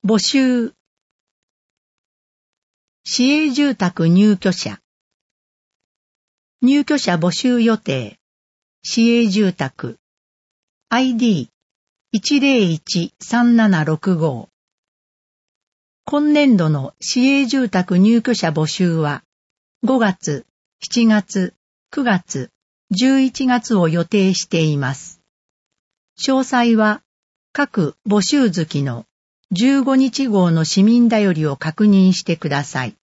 募集。市営住宅入居者。入居者募集予定。市営住宅。ID1013765。今年度の市営住宅入居者募集は、5月、7月、9月、11月を予定しています。詳細は、各募集月の15日号の市民だよりを確認してください。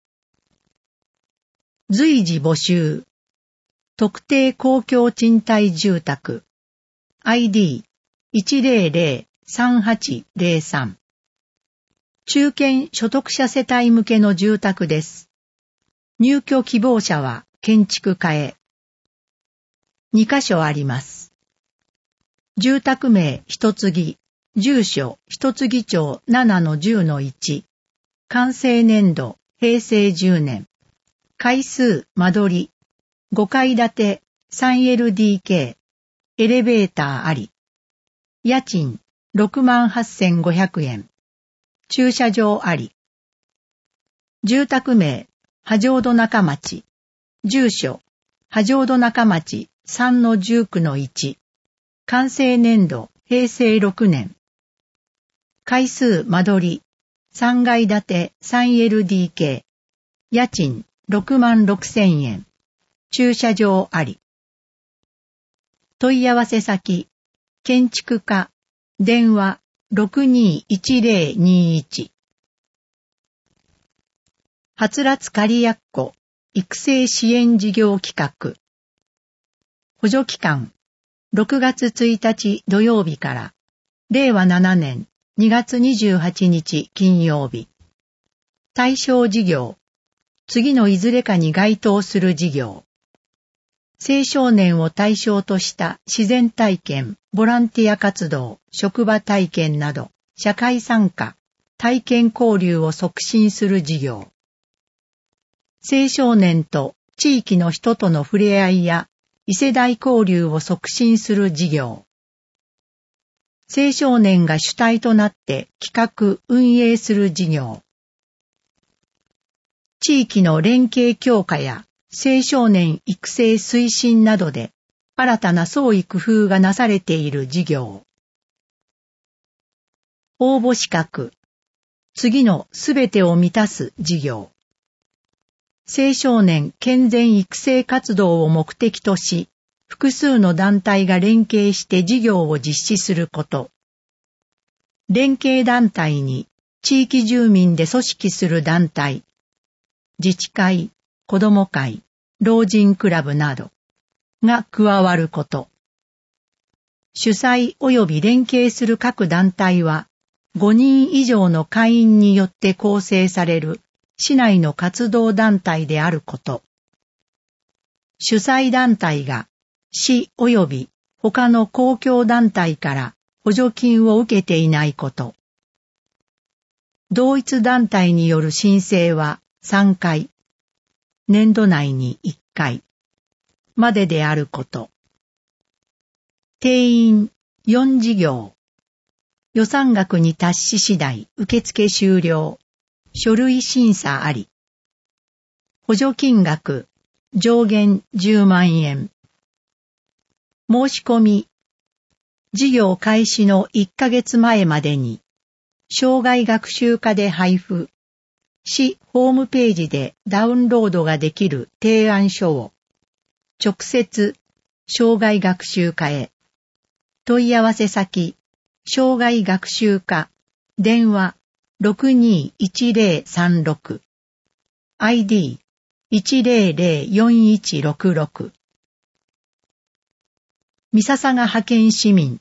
随時募集。特定公共賃貸住宅。ID1003803。中堅所得者世帯向けの住宅です。入居希望者は建築家へ。2カ所あります。住宅名一継、住所一継町7-10-1。完成年度平成10年。階数間取り。5階建て 3LDK。エレベーターあり。家賃68,500円。駐車場あり。住宅名、波状戸中町。住所、波状戸中町 3-19-1。完成年度、平成6年。階数間取り、3階建て 3LDK。家賃66,000円。駐車場あり。問い合わせ先、建築家、電話621021。はつらつ仮やっこ育成支援事業企画。補助期間、6月1日土曜日から、令和7年2月28日金曜日。対象事業、次のいずれかに該当する事業。青少年を対象とした自然体験、ボランティア活動、職場体験など、社会参加、体験交流を促進する事業。青少年と地域の人との触れ合いや異世代交流を促進する事業。青少年が主体となって企画・運営する事業。地域の連携強化や青少年育成推進などで新たな創意工夫がなされている事業。応募資格。次のすべてを満たす事業。青少年健全育成活動を目的とし、複数の団体が連携して事業を実施すること。連携団体に地域住民で組織する団体、自治会、子ども会、老人クラブなどが加わること。主催及び連携する各団体は5人以上の会員によって構成される市内の活動団体であること。主催団体が市及び他の公共団体から補助金を受けていないこと。同一団体による申請は3回、年度内に1回までであること。定員4事業。予算額に達し次第受付終了。書類審査あり。補助金額上限10万円。申し込み。事業開始の1ヶ月前までに、障害学習課で配布。市ホームページでダウンロードができる提案書を直接障害学習課へ。問い合わせ先、障害学習課、電話621036、ID 1004166。三笹が派遣市民。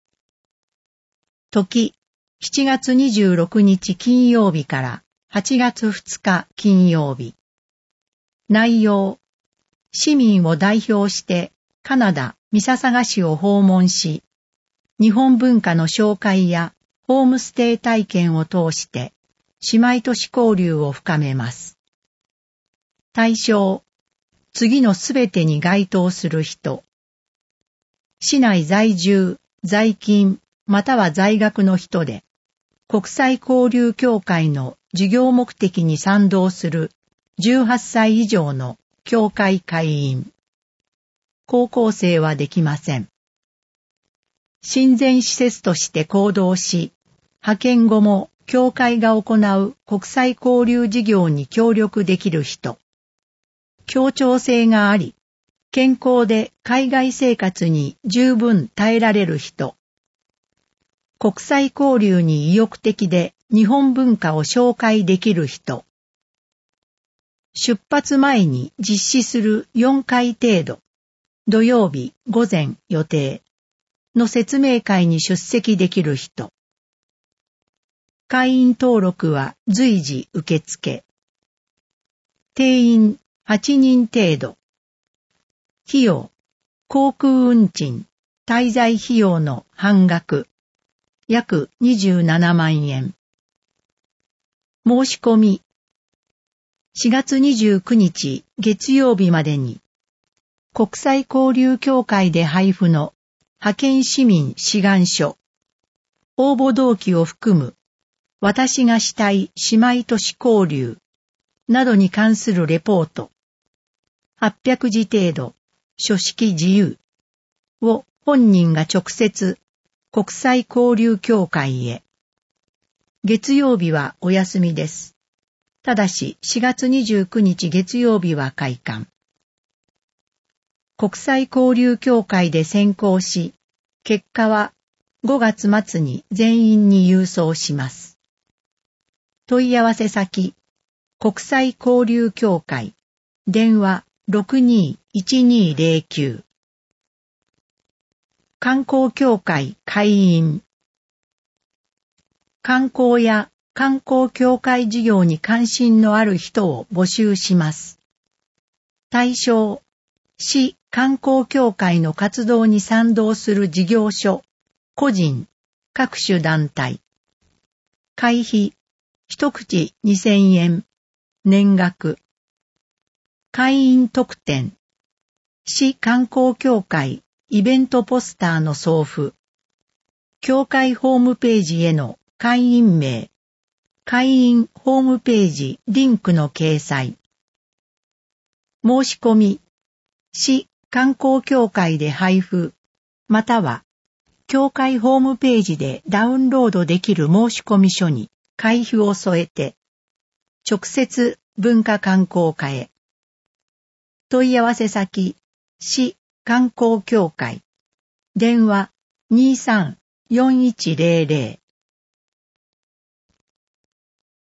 時、7月26日金曜日から8月2日金曜日。内容、市民を代表してカナダ三笹賀市を訪問し、日本文化の紹介やホームステイ体験を通して姉妹都市交流を深めます。対象、次のすべてに該当する人。市内在住、在勤、または在学の人で、 国際交流協会の事業目的に賛同する18歳以上の協会会員。高校生はできません。親善施設として行動し、派遣後も協会が行う国際交流事業に協力できる人。協調性があり、健康で海外生活に十分耐えられる人。国際交流に意欲的で日本文化を紹介できる人。出発前に実施する4回程度、土曜日午前予定の説明会に出席できる人。会員登録は随時受付。定員8人程度。費用、航空運賃、滞在費用の半額、約27万円。申し込み、4月29日月曜日までに、国際交流協会で配布の派遣市民志願書、応募動機を含む、私がしたい姉妹都市交流などに関するレポート、800字程度、書式自由を本人が直接国際交流協会へ。月曜日はお休みです。ただし4月29日月曜日は開館。国際交流協会で選考し、結果は5月末に全員に郵送します。問い合わせ先、国際交流協会、電話621209。観光協会会員。観光や観光協会事業に関心のある人を募集します。対象、市観光協会の活動に賛同する事業所、個人、各種団体。会費、一口2000円、年額。会員特典、市観光協会イベントポスターの送付。協会ホームページへの会員名、会員ホームページリンクの掲載。申し込み、市観光協会で配布、または、協会ホームページでダウンロードできる申込書に会費を添えて、直接文化観光課へ。問い合わせ先、市観光協会、電話23-4100